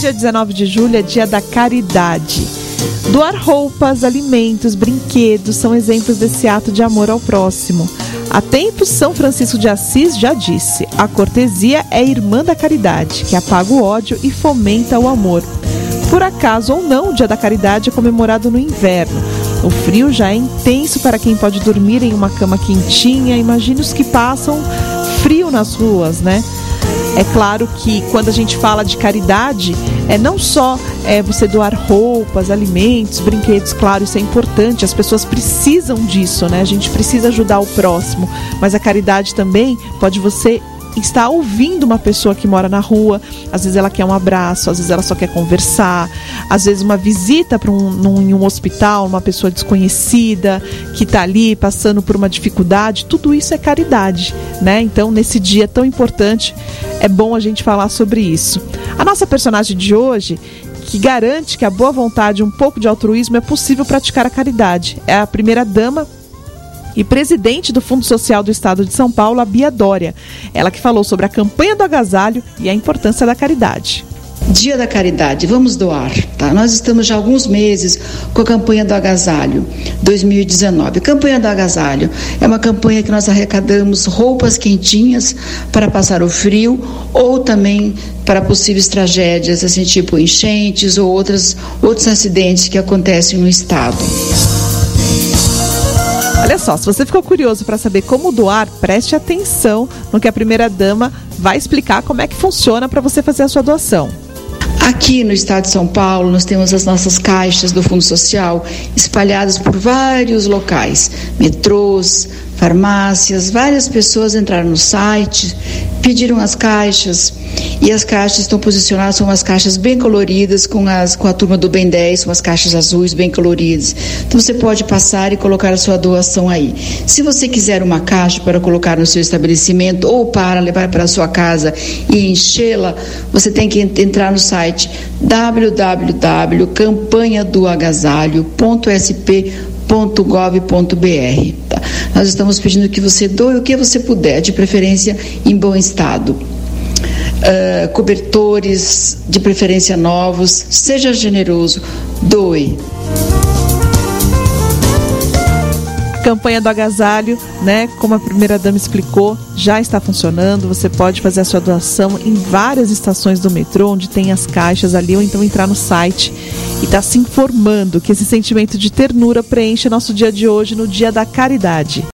dia 19 de julho é dia da caridade. Doar roupas, alimentos, brinquedos são exemplos desse ato de amor ao próximo. Há tempos, São Francisco de Assis já disse: a cortesia é irmã da caridade, que apaga o ódio e fomenta o amor. Por acaso ou não, o dia da caridade é comemorado no inverno. O frio já é intenso para quem pode dormir em uma cama quentinha. Imagine os que passam frio nas ruas, né? É claro que quando a gente fala de caridade, não só você doar roupas, alimentos, brinquedos, claro, isso é importante, as pessoas precisam disso, né? A gente precisa ajudar o próximo, mas a caridade também pode você estar ouvindo uma pessoa que mora na rua, às vezes ela quer um abraço, às vezes ela só quer conversar, às vezes uma visita em um hospital, uma pessoa desconhecida que está ali passando por uma dificuldade, tudo isso é caridade, né? Então, nesse dia tão importante, é bom a gente falar sobre isso. A nossa personagem de hoje, que garante que a boa vontade e um pouco de altruísmo é possível praticar a caridade, é a primeira-dama e presidente do Fundo Social do Estado de São Paulo, a Bia Dória. Ela que falou sobre a campanha do agasalho e a importância da caridade. Dia da caridade, vamos doar, tá? Nós estamos já há alguns meses com a campanha do agasalho 2019. A campanha do agasalho é uma campanha que nós arrecadamos roupas quentinhas para passar o frio ou também para possíveis tragédias, assim, tipo enchentes ou outros acidentes que acontecem no estado. Olha só, se você ficou curioso para saber como doar, preste atenção no que a primeira-dama vai explicar como é que funciona para você fazer a sua doação. Aqui no estado de São Paulo, nós temos as nossas caixas do Fundo Social espalhadas por vários locais, metrôs, farmácias. Várias pessoas entraram no site, pediram as caixas, e as caixas estão posicionadas, são umas caixas bem coloridas, com a turma do Bem 10, são as caixas azuis bem coloridas. Então você pode passar e colocar a sua doação aí. Se você quiser uma caixa para colocar no seu estabelecimento ou para levar para a sua casa e enchê-la, você tem que entrar no site www.campanhadoagasalho.sp.gov.br. Tá? Nós estamos pedindo que você doe o que você puder, de preferência em bom estado. Cobertores, de preferência novos, seja generoso, doe. A campanha do agasalho, né, como a primeira-dama explicou, já está funcionando. Você pode fazer a sua doação em várias estações do metrô, onde tem as caixas ali, ou então entrar no site e estar se informando, que esse sentimento de ternura preenche nosso dia de hoje, no Dia da Caridade.